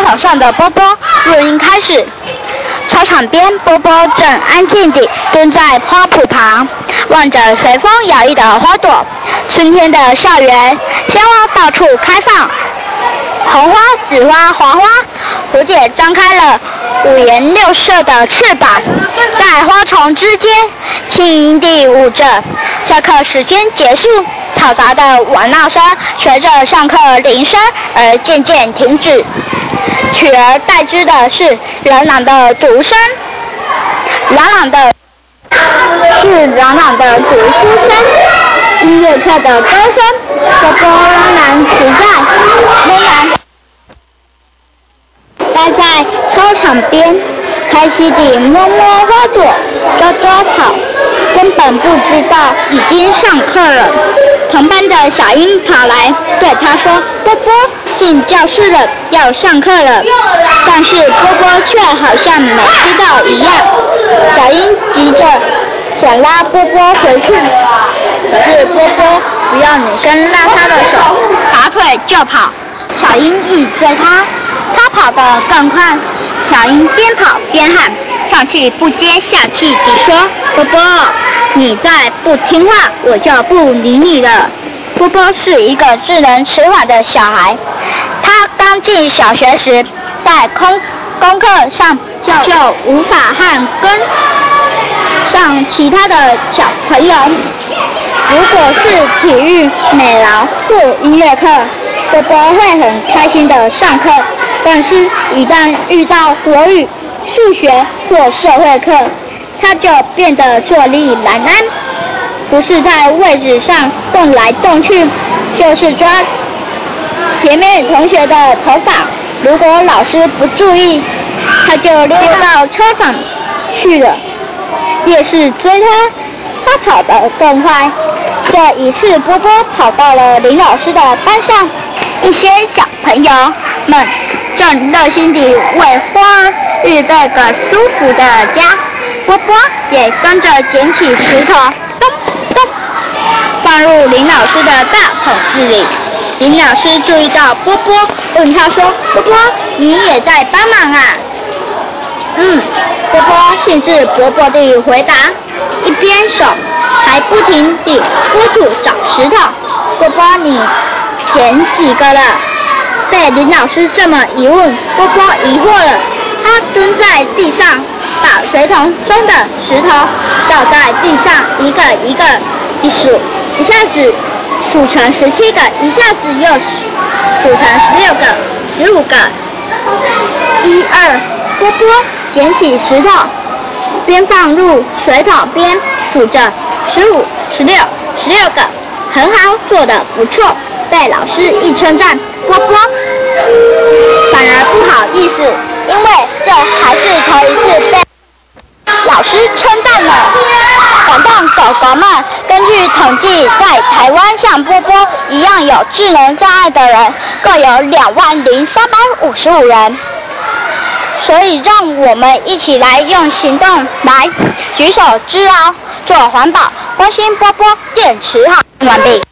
手上的波波。录音开始。操场边，波波正安静地蹲在花圃旁，望着随风摇曳的花朵。春天的校园，鲜花到处开放，红花、紫花、黄花，蝴蝶张开了五颜六色的翅膀，在花丛之间轻盈地舞着。下课时间结束，嘈杂的玩闹声随着上课铃声而渐渐停止，取而代之的是朗朗的读声，朗朗的读书声，音乐课的歌声，波波仍然待在操场边，开心地摸摸花朵，抓抓草，根本不知道已经上课了。同班的小英跑来对他说：“波波，进教室了，要上课了。”但是波波却好像没知道一样。小英急着想拉波波回去，可是波波不要女生拉他的手，拔腿就跑。小英一追他，他跑得更快。小英边跑边喊，上气不接下气地说：“波波，你再不听话，我就不理你了。”波波是一个智能迟缓的小孩，他刚进小学时，在功课上就无法和跟上其他的小朋友。如果是体育、美劳或音乐课，波波会很开心的上课，但是一旦遇到国语、数学或社会课，他就变得坐立难安，不是在位置上动来动去，就是抓前面同学的头发。如果老师不注意，他就溜到操场去了。越是追他跑得更快。这一次，波波跑到了林老师的班上，一些小朋友们正热心地为花儿预备个舒服的家。波波也跟着捡起石头，咚咚，放入林老师的大桶子里。林老师注意到波波，问他说：“波波，你也在帮忙啊？”波波兴致勃勃地回答，一边手还不停地拨土找石头。波波，你捡几个了？被林老师这么一问，波波疑惑了。他蹲在地上，把水桶中的石头倒在地上，一个一个一数，一下子数成17个，一下子又数成16个、15个。1、2，波波捡起石头，边放入水桶边数着15、16个，很好，做得不错。被老师一称赞，波波反而不好意思，因为这还是头一次被老师称赞了。感动狗狗们，根据统计，在台湾像波波一样有智能障碍的人共有20355人。所以让我们一起来用行动来举手之劳，做环保，关心波波。电池好完毕。